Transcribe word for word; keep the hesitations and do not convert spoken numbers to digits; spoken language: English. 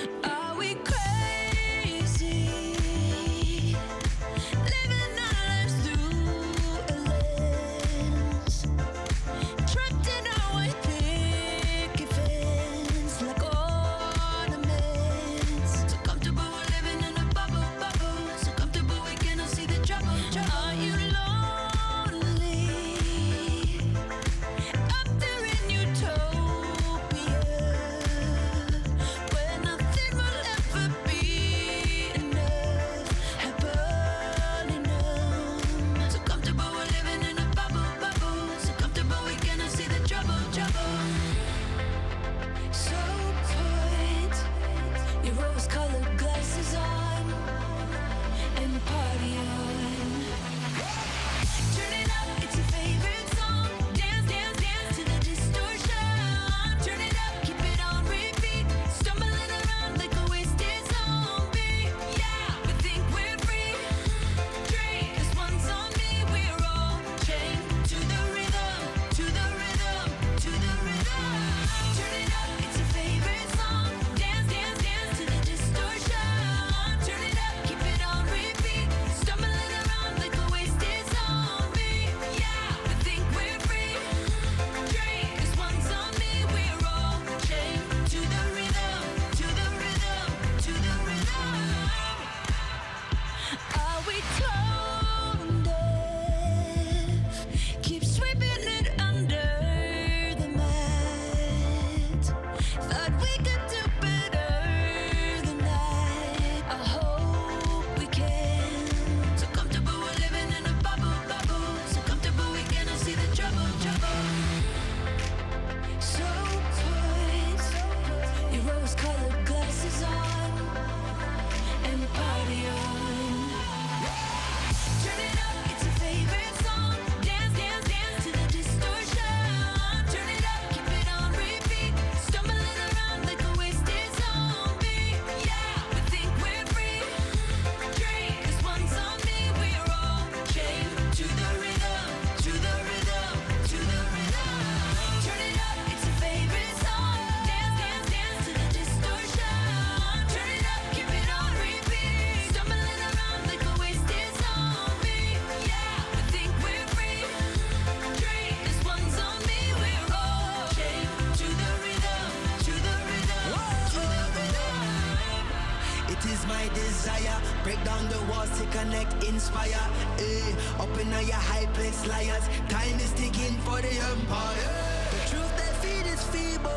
Are we crazy? Living our lives through a lens, trapped in our white picket fence like ornaments. So comfortable we're living in a bubble, bubble. So comfortable we cannot see the trouble, trouble. Are you lonely? Up there in utopia, where nothing will ever be enough, happily numb. So comfortable we're living in a bubble, bubble. So comfortable we cannot see the trouble, trouble. So put your rose-colored glasses on and party on. Turn it up, it's your favorite song. Dance, dance, dance to the distortion. Turn it up, keep it on repeat. Stumbling around like a wasted zombie. Yeah, we think we're free. Drink, this one's on me. We're all chained to the rhythm, to the rhythm, to the rhythm. Turn it up, it's your favorite song. Dance, dance, dance to the distortion. Turn it up, keep it on repeat. Stumbling around like a wasted zombie. Yeah, we think we're free. Drink, this one's on me. We're all chained to the rhythm, to the rhythm, to the rhythm. Are we tone deaf? Keep sweeping it under the mat. Thought we could do better than that. I hope we can. So comfortable we're living in a bubble, bubble. So comfortable we cannot see the trouble, trouble. So put your rose-colored glasses on and party on. Turn it up, it's your favorite song. Dance, dance, dance to the distortion. Turn it up, keep it on repeat. Stumbling around like a wasted zombie. Yeah, we think we're free. Drink, this one's on me. We're all chained to the rhythm, to the rhythm, to the rhythm. Turn it up, it's your favorite song. Dance, dance, dance to the distortion. Turn it up, keep it on repeat. Stumbling around like a wasted zombie. Yeah, we think we're free. Drink, this one's on me. We're all chained to the rhythm, to the rhythm, to the rhythm. It is my desire, break down the walls to connect, inspire. Eh, up in your high place, liars. Time is ticking for the empire. The truth they feed is feeble.